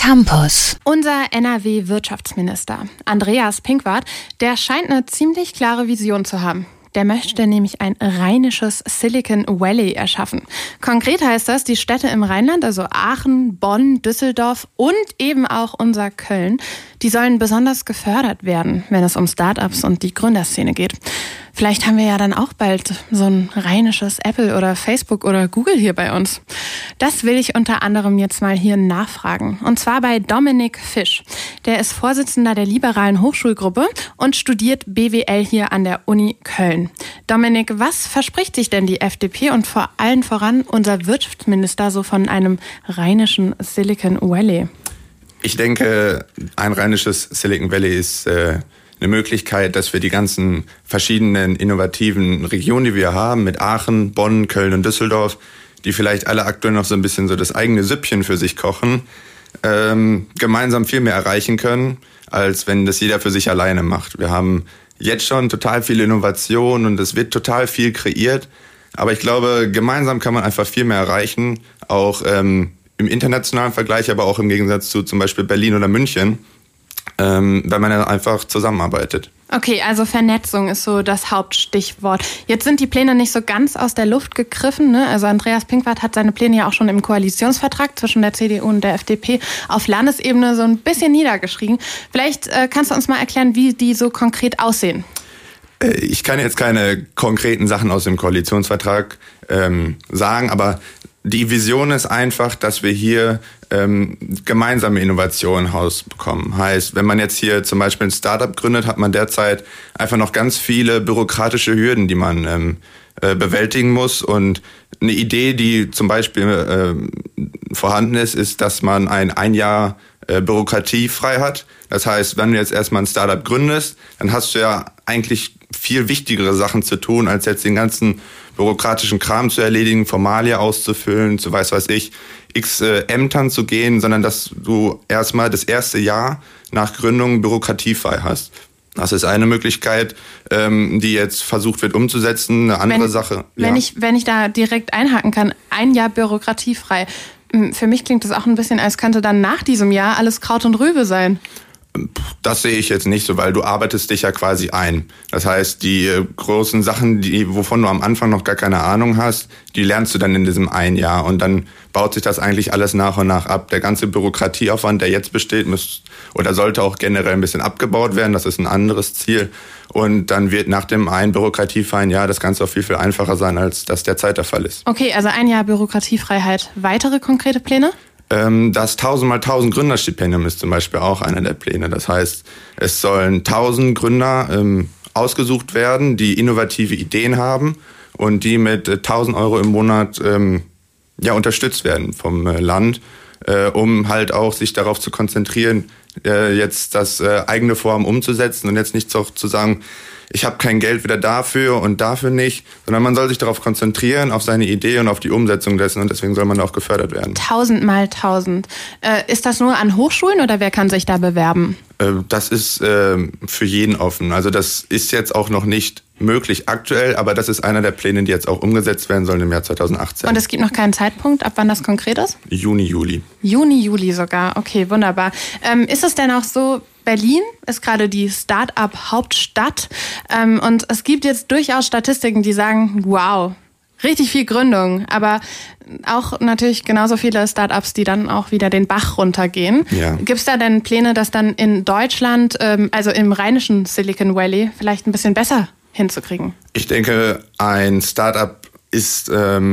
Campus. Unser NRW-Wirtschaftsminister Andreas Pinkwart, der scheint eine ziemlich klare Vision zu haben. Der möchte nämlich ein rheinisches Silicon Valley erschaffen. Konkret heißt das, die Städte im Rheinland, also Aachen, Bonn, Düsseldorf und eben auch unser Köln, die sollen besonders gefördert werden, wenn es um Startups und die Gründerszene geht. Vielleicht haben wir ja dann auch bald so ein rheinisches Apple oder Facebook oder Google hier bei uns. Das will ich unter anderem jetzt mal hier nachfragen. Und zwar bei Dominik Fisch. Der ist Vorsitzender der Liberalen Hochschulgruppe und studiert BWL hier an der Uni Köln. Dominik, was verspricht sich denn die FDP und vor allen voran unser Wirtschaftsminister so von einem rheinischen Silicon Valley? Ich denke, ein rheinisches Silicon Valley ist eine Möglichkeit, dass wir die ganzen verschiedenen innovativen Regionen, die wir haben, mit Aachen, Bonn, Köln und Düsseldorf, die vielleicht alle aktuell noch so ein bisschen so das eigene Süppchen für sich kochen, gemeinsam viel mehr erreichen können, als wenn das jeder für sich alleine macht. Wir haben jetzt schon total viel Innovation und es wird total viel kreiert, aber ich glaube, gemeinsam kann man einfach viel mehr erreichen, auch im internationalen Vergleich, aber auch im Gegensatz zu zum Beispiel Berlin oder München, weil man ja einfach zusammenarbeitet. Okay, also Vernetzung ist so das Hauptstichwort. Jetzt sind die Pläne nicht so ganz aus der Luft gegriffen, ne? Also Andreas Pinkwart hat seine Pläne ja auch schon im Koalitionsvertrag zwischen der CDU und der FDP auf Landesebene so ein bisschen niedergeschrieben. Vielleicht kannst du uns mal erklären, wie die so konkret aussehen. Ich kann jetzt keine konkreten Sachen aus dem Koalitionsvertrag sagen, aber die Vision ist einfach, dass wir hier gemeinsame Innovationen rausbekommen. Heißt, wenn man jetzt hier zum Beispiel ein Startup gründet, hat man derzeit einfach noch ganz viele bürokratische Hürden, die man bewältigen muss. Und eine Idee, die zum Beispiel vorhanden ist, dass man ein Jahr bürokratiefrei hat. Das heißt, wenn du jetzt erstmal ein Startup gründest, dann hast du ja eigentlich viel wichtigere Sachen zu tun, als jetzt den ganzen bürokratischen Kram zu erledigen, Formalie auszufüllen, zu weiß ich, x Ämtern zu gehen, sondern dass du erstmal das erste Jahr nach Gründung bürokratiefrei hast. Das ist eine Möglichkeit, die jetzt versucht wird umzusetzen. Eine andere Sache. Wenn ich da direkt einhaken kann, ein Jahr bürokratiefrei. Für mich klingt das auch ein bisschen, als könnte dann nach diesem Jahr alles Kraut und Rübe sein. Das sehe ich jetzt nicht so, weil du arbeitest dich ja quasi ein. Das heißt, die großen Sachen, wovon du am Anfang noch gar keine Ahnung hast, die lernst du dann in diesem ein Jahr und dann baut sich das eigentlich alles nach und nach ab. Der ganze Bürokratieaufwand, der jetzt besteht, sollte auch generell ein bisschen abgebaut werden. Das ist ein anderes Ziel. Und dann wird nach dem einen bürokratiefreien Jahr das Ganze auch viel, viel einfacher sein, als das derzeit der Fall ist. Okay, also ein Jahr Bürokratiefreiheit. Weitere konkrete Pläne? Das 1000x1000 Gründerstipendium ist zum Beispiel auch einer der Pläne. Das heißt, es sollen 1000 Gründer ausgesucht werden, die innovative Ideen haben und die mit 1000 Euro im Monat unterstützt werden vom Land, um halt auch sich darauf zu konzentrieren, jetzt das eigene Vorhaben umzusetzen und jetzt nicht zu sagen, ich habe kein Geld wieder dafür und dafür nicht, sondern man soll sich darauf konzentrieren, auf seine Idee und auf die Umsetzung dessen und deswegen soll man auch gefördert werden. 1000x1000. Ist das nur an Hochschulen oder wer kann sich da bewerben? Das ist für jeden offen. Also das ist jetzt auch noch nicht möglich aktuell, aber das ist einer der Pläne, die jetzt auch umgesetzt werden sollen im Jahr 2018. Und es gibt noch keinen Zeitpunkt, ab wann das konkret ist? Juni, Juli. Juni, Juli sogar. Okay, wunderbar. Ist es denn auch so, Berlin ist gerade die Start-up-Hauptstadt und es gibt jetzt durchaus Statistiken, die sagen, wow, richtig viel Gründung, aber auch natürlich genauso viele Start-ups, die dann auch wieder den Bach runtergehen. Ja. Gibt es da denn Pläne, das dann in Deutschland, also im rheinischen Silicon Valley, vielleicht ein bisschen besser hinzukriegen? Ich denke, ein Start-up ist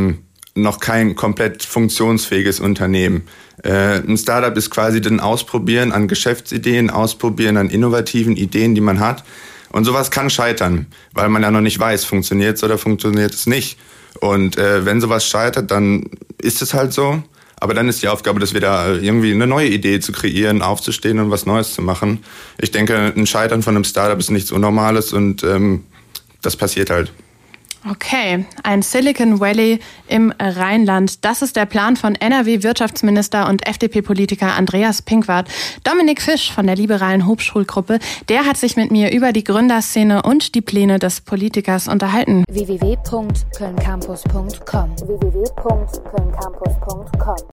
noch kein komplett funktionsfähiges Unternehmen. Ein Startup ist quasi dann Ausprobieren an Geschäftsideen, Ausprobieren an innovativen Ideen, die man hat. Und sowas kann scheitern, weil man ja noch nicht weiß, funktioniert es oder funktioniert es nicht. Und wenn sowas scheitert, dann ist es halt so. Aber dann ist die Aufgabe, dass wir da irgendwie eine neue Idee zu kreieren, aufzustehen und was Neues zu machen. Ich denke, ein Scheitern von einem Startup ist nichts Unnormales und das passiert halt. Okay, ein Silicon Valley im Rheinland. Das ist der Plan von NRW-Wirtschaftsminister und FDP-Politiker Andreas Pinkwart. Dominik Fisch von der Liberalen Hochschulgruppe, der hat sich mit mir über die Gründerszene und die Pläne des Politikers unterhalten. www.kölncampus.com